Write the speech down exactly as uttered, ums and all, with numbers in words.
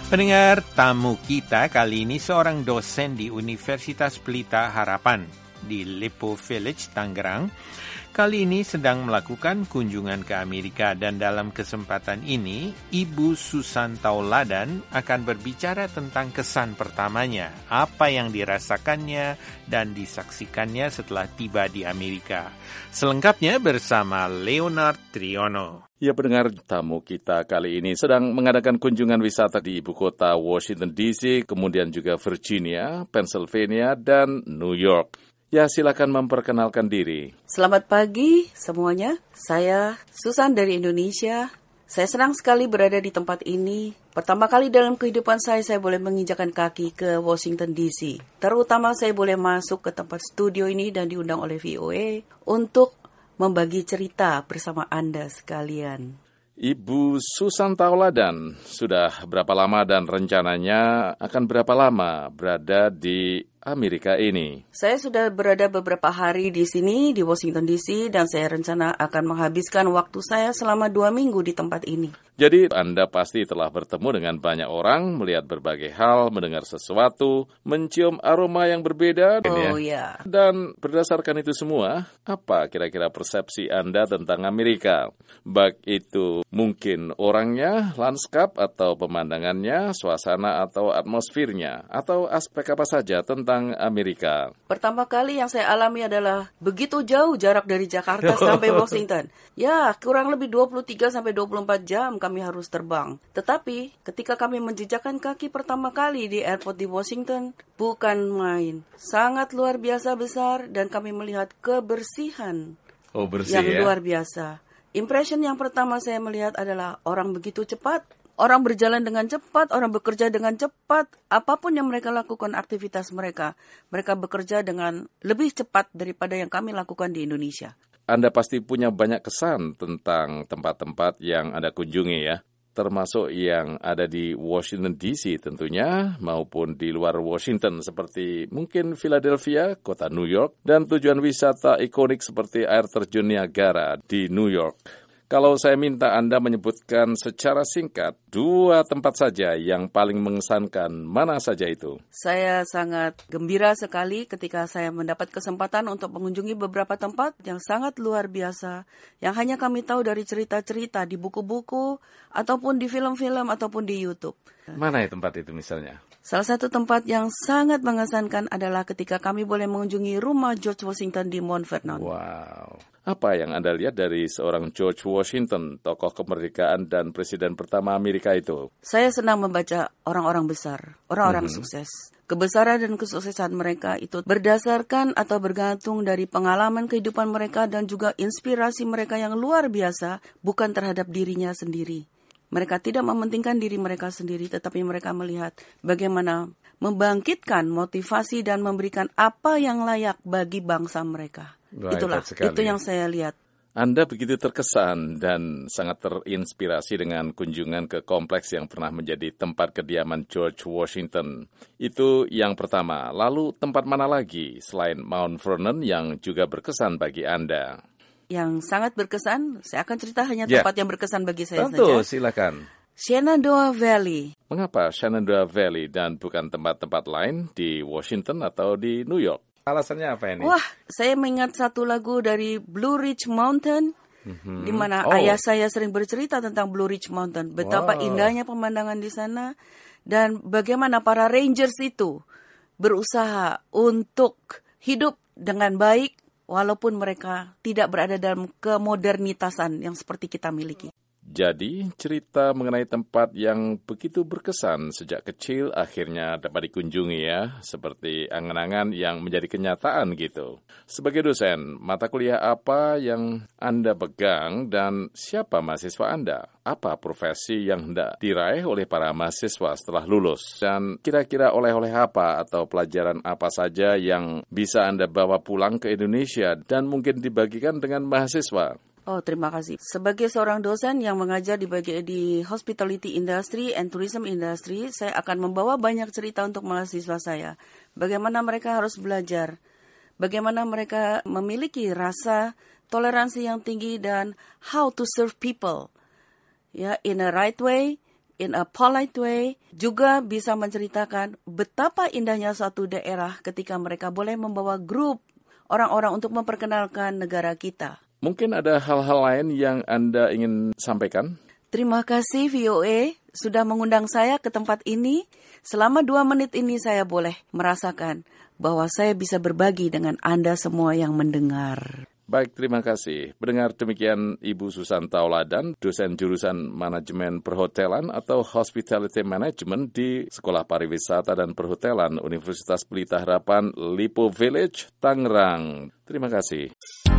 Pendengar, tamu kita kali ini seorang dosen di Universitas Pelita Harapan di Lippo Village, Tangerang. Kali ini sedang melakukan kunjungan ke Amerika dan dalam kesempatan ini Ibu Susan Tauladan akan berbicara tentang kesan pertamanya, apa yang dirasakannya dan disaksikannya setelah tiba di Amerika. Selengkapnya bersama Leonard Triono. Ya, pendengar, tamu kita kali ini sedang mengadakan kunjungan wisata di ibu kota Washington D C, kemudian juga Virginia, Pennsylvania, dan New York. Ya, silakan memperkenalkan diri. Selamat pagi semuanya, saya Susan dari Indonesia. Saya senang sekali berada di tempat ini. Pertama kali dalam kehidupan saya, saya boleh menginjakan kaki ke Washington D C. Terutama saya boleh masuk ke tempat studio ini dan diundang oleh V O A untuk membagi cerita bersama Anda sekalian. Ibu Susan Tauladan, sudah berapa lama dan rencananya akan berapa lama berada di Amerika ini? Saya sudah berada beberapa hari di sini, di Washington D C, dan saya rencana akan menghabiskan waktu saya selama dua minggu di tempat ini. Jadi Anda pasti telah bertemu dengan banyak orang, melihat berbagai hal, mendengar sesuatu, mencium aroma yang berbeda. Oh ya. Dan berdasarkan itu semua, apa kira-kira persepsi Anda tentang Amerika? Baik itu mungkin orangnya, lanskap atau pemandangannya, suasana atau atmosfernya, atau aspek apa saja tentang Amerika. Pertama kali yang saya alami adalah begitu jauh jarak dari Jakarta sampai Washington. Ya, kurang lebih dua puluh tiga sampai dua puluh empat jam kami harus terbang. Tetapi ketika kami menjejakkan kaki pertama kali di airport di Washington, bukan main. Sangat luar biasa besar dan kami melihat kebersihan oh, bersih, yang ya? luar biasa. Impression yang pertama saya melihat adalah orang begitu cepat. Orang berjalan dengan cepat, orang bekerja dengan cepat. Apapun yang mereka lakukan, aktivitas mereka, mereka bekerja dengan lebih cepat daripada yang kami lakukan di Indonesia. Anda pasti punya banyak kesan tentang tempat-tempat yang Anda kunjungi ya, termasuk yang ada di Washington D C tentunya, maupun di luar Washington seperti mungkin Philadelphia, kota New York, dan tujuan wisata ikonik seperti air terjun Niagara di New York. Kalau saya minta Anda menyebutkan secara singkat dua tempat saja yang paling mengesankan, mana saja itu? Saya sangat gembira sekali ketika saya mendapat kesempatan untuk mengunjungi beberapa tempat yang sangat luar biasa, yang hanya kami tahu dari cerita-cerita di buku-buku, ataupun di film-film, ataupun di YouTube. Mana ya tempat itu misalnya? Salah satu tempat yang sangat mengesankan adalah ketika kami boleh mengunjungi rumah George Washington di Mount Vernon. Wow. Apa yang Anda lihat dari seorang George Washington, tokoh kemerdekaan dan presiden pertama Amerika itu? Saya senang membaca orang-orang besar, orang-orang mm-hmm. sukses. Kebesaran dan kesuksesan mereka itu berdasarkan atau bergantung dari pengalaman kehidupan mereka dan juga inspirasi mereka yang luar biasa, bukan terhadap dirinya sendiri. Mereka tidak mementingkan diri mereka sendiri, tetapi mereka melihat bagaimana membangkitkan motivasi dan memberikan apa yang layak bagi bangsa mereka. Wah, itulah, itu yang saya lihat. Anda begitu terkesan dan sangat terinspirasi dengan kunjungan ke kompleks yang pernah menjadi tempat kediaman George Washington. Itu yang pertama. Lalu tempat mana lagi selain Mount Vernon yang juga berkesan bagi Anda? Yang sangat berkesan, saya akan cerita hanya ya. tempat yang berkesan bagi saya Tentu, saja. Tentu, silakan. Shenandoah Valley. Mengapa Shenandoah Valley dan bukan tempat-tempat lain di Washington atau di New York? Alasannya apa ini? Wah, saya mengingat satu lagu dari Blue Ridge Mountain, mm-hmm. di mana oh. ayah saya sering bercerita tentang Blue Ridge Mountain. Betapa wow. indahnya pemandangan di sana dan bagaimana para rangers itu berusaha untuk hidup dengan baik walaupun mereka tidak berada dalam kemodernitasan yang seperti kita miliki. Jadi, cerita mengenai tempat yang begitu berkesan sejak kecil akhirnya dapat dikunjungi ya, seperti angan-angan yang menjadi kenyataan gitu. Sebagai dosen, mata kuliah apa yang Anda pegang dan siapa mahasiswa Anda? Apa profesi yang hendak diraih oleh para mahasiswa setelah lulus? Dan kira-kira oleh-oleh apa atau pelajaran apa saja yang bisa Anda bawa pulang ke Indonesia dan mungkin dibagikan dengan mahasiswa? Oh, terima kasih. Sebagai seorang dosen yang mengajar di bagi di hospitality industry and tourism industry, saya akan membawa banyak cerita untuk mahasiswa saya. Bagaimana mereka harus belajar, bagaimana mereka memiliki rasa toleransi yang tinggi dan how to serve people, ya, in a right way, in a polite way, juga bisa menceritakan betapa indahnya suatu daerah ketika mereka boleh membawa grup orang-orang untuk memperkenalkan negara kita. Mungkin ada hal-hal lain yang Anda ingin sampaikan? Terima kasih V O A sudah mengundang saya ke tempat ini. Selama dua menit ini saya boleh merasakan bahwa saya bisa berbagi dengan Anda semua yang mendengar. Baik, terima kasih. Mendengar demikian Ibu Susan Tauladan, dosen jurusan Manajemen Perhotelan atau Hospitality Management di Sekolah Pariwisata dan Perhotelan Universitas Pelita Harapan, Lippo Village, Tangerang. Terima kasih.